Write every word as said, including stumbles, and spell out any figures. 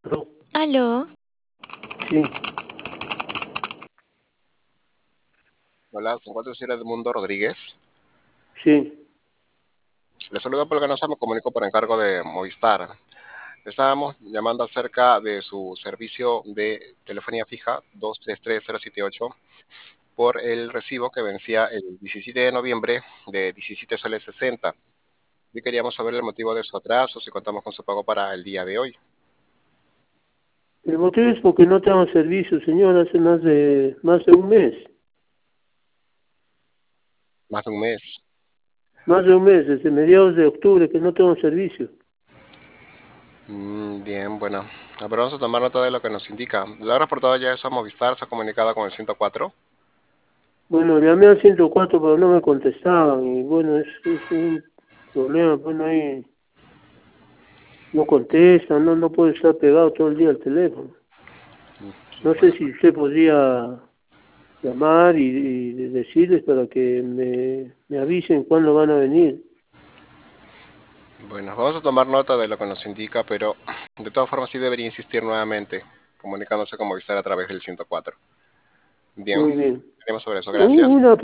Aló. Aló, Sí, Hola, se encuentra el señor Edmundo Rodríguez. sí. Le saludo por Ganosa, me comunico por encargo de Movistar. Estábamos llamando acerca de su servicio de telefonía fija dos tres tres cero siete ocho por el recibo que vencía el diecisiete de noviembre de diecisiete soles sesenta. Y queríamos saber el motivo de su atraso, si contamos con su pago para el día de hoy. El motivo es porque no tengo servicio, señor, hace más de más de un mes. Más de un mes. Más de un mes, desde mediados de octubre que no tengo servicio. Mm, bien, bueno. Ah, pero vamos a tomar nota de lo que nos indica. ¿Le ha reportado ya eso a Movistar? ¿Se ha comunicado con el ciento cuatro? Bueno, llamé al ciento cuatro pero no me contestaban y bueno, es, es un problema, bueno, ahí no contestan, no, no puedo estar pegado todo el día al teléfono. No sé Bueno, si usted podría llamar y, y decirles para que me, me avisen cuándo van a venir. Bueno, vamos a tomar nota de lo que nos indica, pero de todas formas sí debería insistir nuevamente, comunicándose con Movistar a través del ciento cuatro. Bien, Muy bien. tenemos sobre eso. Gracias. Una